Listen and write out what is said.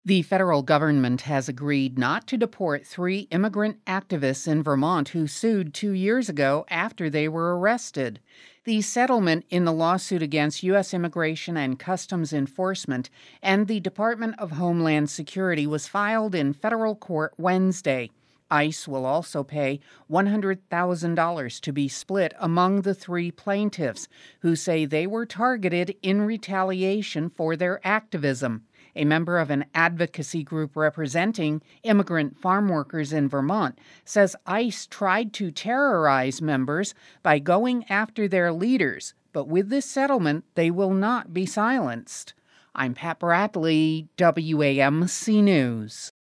The federal government has agreed not to deport three immigrant activists in Vermont who sued 2 years ago after they were arrested. The settlement in the lawsuit against U.S. Immigration and Customs Enforcement and the Department of Homeland Security was filed in federal court Wednesday. ICE will also pay $100,000 to be split among the three plaintiffs, who say they were targeted in retaliation for their activism. A member of an advocacy group representing immigrant farm workers in Vermont says ICE tried to terrorize members by going after their leaders, but with this settlement, they will not be silenced. I'm Pat Bradley, WAMC News.